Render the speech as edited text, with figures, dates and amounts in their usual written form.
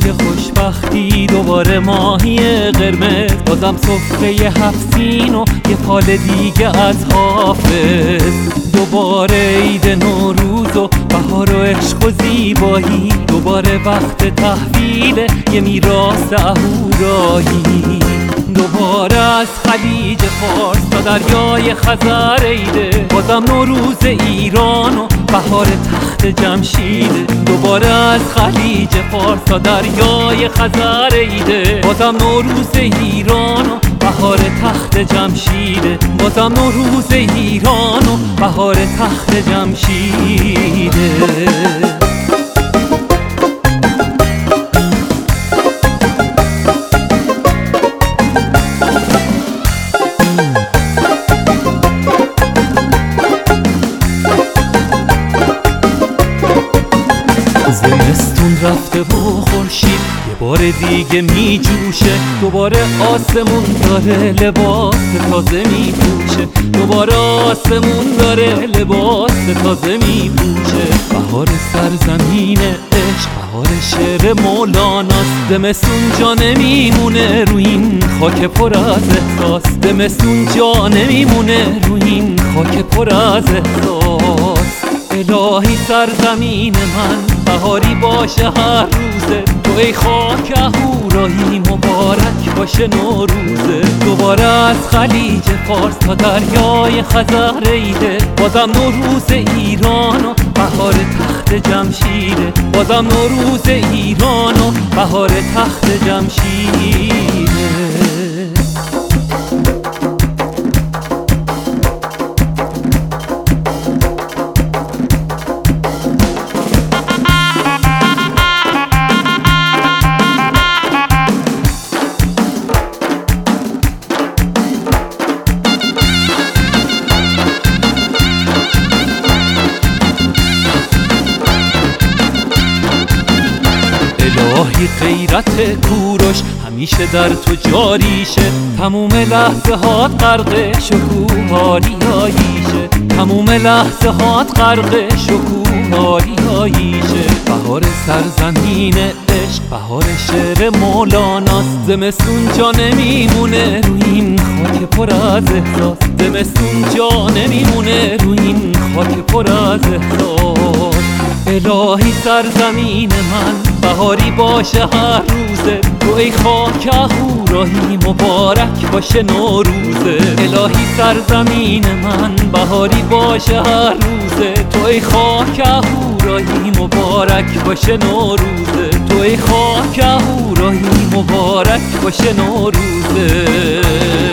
روی خوشبختی دوباره ماهی قرمز، بازم سفره 7 سین و یه پال دیگه از حافظ. دوباره عید نوروز و بهار و عشق و زیبایی، دوباره وقت تحویل یه میراث اهورایی. دوباره از خلیج فارس تا دریای خزر عیده، بازم نوروز ایران و بهار تخت جمشیده. دوباره از خلیج فارس تا دریای خزر عیده، بازم نوروز ایران و بهار تخت جمشیده. بازم نوروز ایران و بهار تخت جمشیده. زمستون رفته و خورشید یه بار دیگه می جوشه، دوباره آسمون داره لباس تازه می پوشه. دوباره آسمون داره لباس تازه می پوشه. بهار سرزمین عشق، بهار شعر مولاناست. زمستون جا نمیمونه رو این خاک پر از احساس. زمستون جا نمیمونه رو این خاک پر از احساس. الهی سرزمین من بهاری باشه هر روزه، تو ای خاک اهورایی مبارک باشه نوروزه. دوباره از خلیج فارس تا دریای خزر عیده، بازم نوروز ایران و بهار تخت جمشیده. بازم نوروز ایران و بهار تخت جمشیده. الهی غیرت کوروش همیشه در تو جاریشه، تموم لحظه هات غرق شکوهاریاییشه. تموم لحظه هات غرق شکوهاریاییشه. بهار سرزمین عشق، بهار شعر مولاناست. زمستون جا نمیمونه رو این خاک پر از احساس. زمستون جا نمیمونه رو این خاک پر از احساس. الهی سرزمین من بهاری باشه هر روزه، تو ای خاک اهورایی مبارک باشه نوروزه. الهی سرزمین من بهاری باشه هر روزه، تو ای خاک اهورایی مبارک باشه نوروزه. تو ای خاک اهورایی مبارک باشه نوروزه.